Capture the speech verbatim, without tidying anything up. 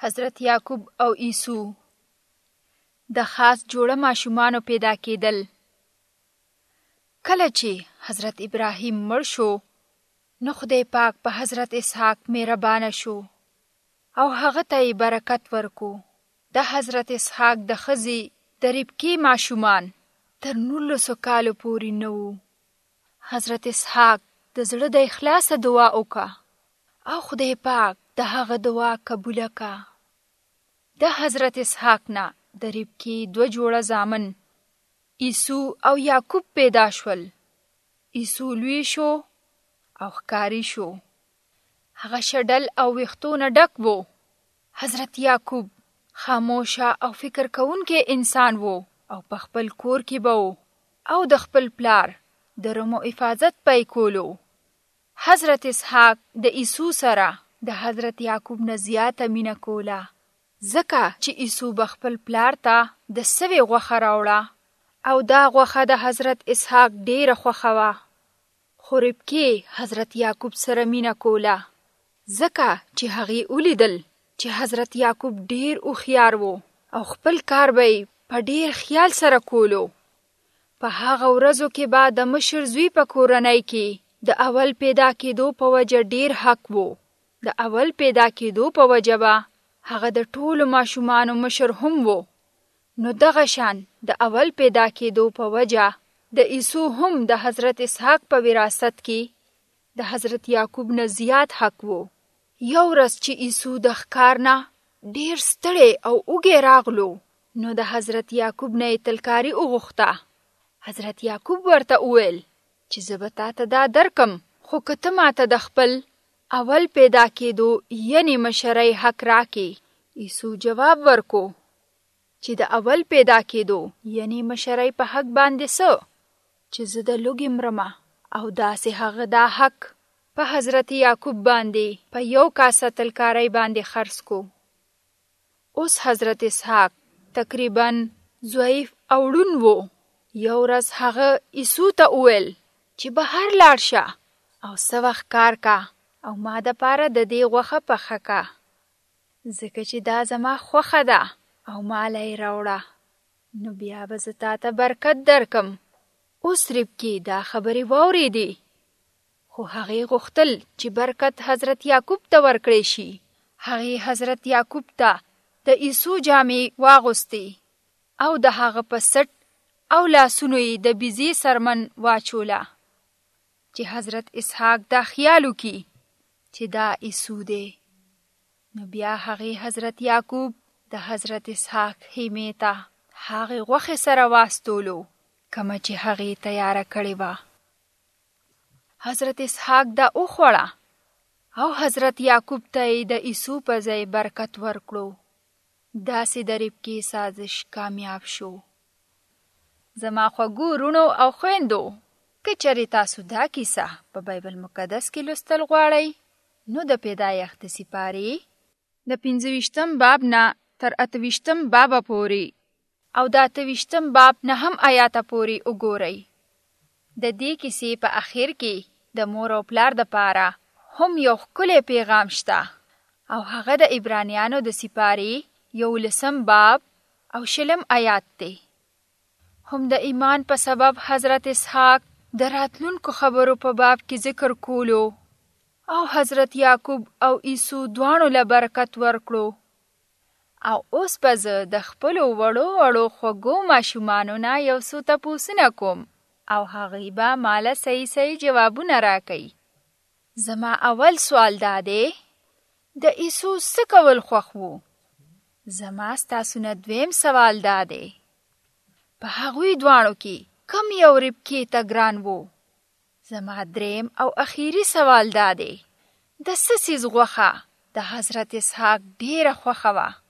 حضرت یعقوب او عیسو د خاص جوړه ماشومانو پیدا کېدل. کله چې حضرت ابراهیم مړ شو نو خدای پاک په پا حضرت اسحاق مهربانه شو او هغه ته یې برکت ورکو. د حضرت اسحاق د ښځې د ربکې ماشومان تر نولسو کالو پورې نه وو. حضرت اسحاق د زړه د اخلاصه دعا وکړه او خدای پاک د هغه دعا قبوله کړه. د حضرت اسحاق نه د ربکې دوه جوړه زامن عیسو او یعقوب پیدا شول. عیسو لوی شو او ښکاری شو. هغه شډل او ویښتو نه ډک و. حضرت یعقوب خاموشه او فکر کوونکی انسان و او په خپل کور کې به و او د خپل پلار د رمو حفاظت پی کولو. حضرت اسحاق د عیسو سره د حضرت یعقوب نه زیاته مینه کوله، ځکه چې عیسو به خپل پلار ته د سوې غوښه راوړه او دا غوښه د حضرت اسحاق ډیره خوښه وه. خو ربکې حضرت یعقوب سره مینه کوله، ځکه چې هغې ولیدل چې حضرت یعقوب ډیر هوښیار و او خپل کار به یې په ډیر خیال سره کولو. په هغه ورځو کې به د مشر زوی په کورنۍ کې د اول پیدا کېدو په وجه ډیر حق و. د اول پیدا کېدو په وجه به هغه د ټولو ماشومانو مشر هم و. نو دغه شان د اول پیدا کېدو په وجه د عیسو هم د حضرت اسحاق په وراثت کې د حضرت یعقوب نه زیات حق و. یو ورځ چې عیسو د ښکار نه ډیر ستړی او اوږی راغلو نو د حضرت یعقوب نه یې تلکاري وغوښته. حضرت یعقوب ورته وویل چې زه به تا ته دا درکم، خو که ته ماته د خپل اول پیدا کېدو یعنی مشرۍ حق راکې. عیسو جواب ورکو چې د اول پیدا کېدو یعنی مشرۍ په حق باندې څه چې زه د لوږې مرمه، او داسې هغه دا حق په حضرت یعقوب باندې په یو کاسه تلکارۍ باندې خرڅ کو. اوس حضرت اسحاق تقریبا ضعیف او ړوند و. یو ورځ هغه عیسو ته وویل چې بهر لاړ شه او څه وخت کار کا او ما دپاره د دې غوښه پخه کا، ځکه چې دا زما خوښه ده او ماله یې راوړه، نو بیا به زه تا ته برکت درکم. اوس ربکې دا خبرې واورېدې، خو هغې غوښتل چې برکت حضرت یعقوب ته ورکړی شي. هغې حضرت یعقوب ته د عیسو جامې واغوستې او د هغه په سټ او لاسونو یې د بیزې سرمن واچوله چې حضرت اسحاق دا خیال وکړي چې دا عیسو دی. نو بیا هغې حضرت یعقوب د حضرت اسحاق خیمې ته هغې غوښې سره واستولو کومه چې هغې تیاره کړې وه. حضرت اسحاق دا وخوړه او حضرت یعقوب ته یې د عیسو په ځای برکت ورکړو. داسې د ربکې سازش کامیاب شو. زما خوږو وروڼو او خویندو، که چېرې تاسو دا کیسه په بایبل مقدس کې لوستل غواړئ نو د پیدایښت د سپارې د پنځه ویشتم باب نه تر اته ویشتم بابه پورې او د اته ویشتم باب نهم آیاته پورې وګورئ. د دې کیسې په اخر کې د مور او پلار دپاره هم یو ښکلی پیغام شته او هغه د عبرانیانو د سپارې یولسم باب او شلم آیات دی. هم د ایمان په سبب حضرت اسحاق د راتلونکو خبرو په باب کې ذکر کولو او حضرت یعقوب او عیسو دواړو له برکت ورکړو. او اوس به زه د خپلو وړو وړو خوږو ماشومانو نه یو څو تپوسونه کوم او هغوی به ماله صحیح صحیح جوابونه راکوي. زما اول سوال دا دی، د عیسو څه کول خوښ وو؟ زما ستاسو نه دویم سوال دا دی، په هغوی دواړو کې کم یو ربکې ته ګران وو؟ زما دریم او اخیری سوال دا دی، د څه څیز غوښه د حضرت اسحاق ډیره خوښه وه؟